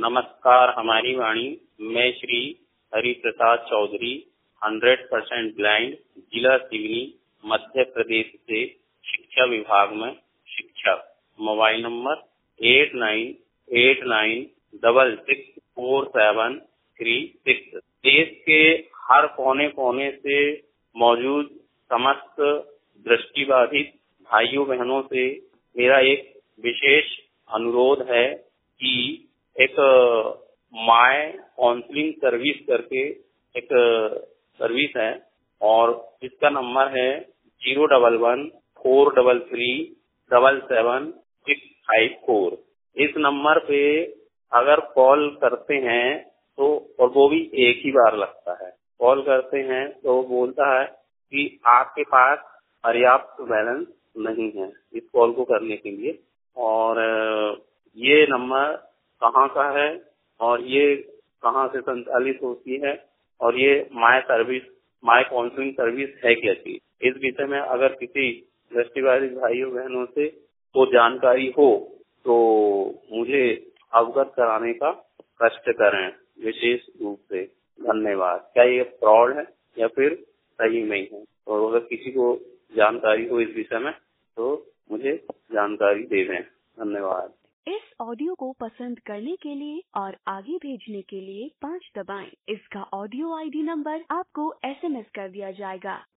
नमस्कार हमारी वाणी। मैं श्री हरि प्रसाद चौधरी 100% ब्लाइंड जिला सिवनी मध्य प्रदेश से शिक्षा विभाग में शिक्षक। Mobile number 8989664736। देश के हर कोने कोने से मौजूद समस्त दृष्टिबाधित भाइयों बहनों से मेरा एक विशेष अनुरोध है कि एक माय काउंसलिंग सर्विस करके एक सर्विस है और इसका नंबर है 01143377654। इस नंबर पे अगर कॉल करते हैं तो, और वो भी एक ही बार लगता है, कॉल करते हैं तो बोलता है कि आपके पास पर्याप्त बैलेंस नहीं है इस कॉल को करने के लिए। और ये नंबर कहाँ का है और ये कहाँ से संचालित होती है और ये माय काउंसलिंग सर्विस है क्या चीज, इस विषय में अगर किसी दृष्टिबाधित भाइयों बहनों से को जानकारी हो तो मुझे अवगत कराने का कष्ट करें विशेष रूप से। धन्यवाद। क्या ये फ्रॉड है या फिर सही में है? और अगर किसी को जानकारी हो इस विषय में तो मुझे जानकारी दे दें। धन्यवाद। इस ऑडियो को पसंद करने के लिए और आगे भेजने के लिए 5 दबाएं। इसका ऑडियो आईडी नंबर आपको SMS कर दिया जाएगा।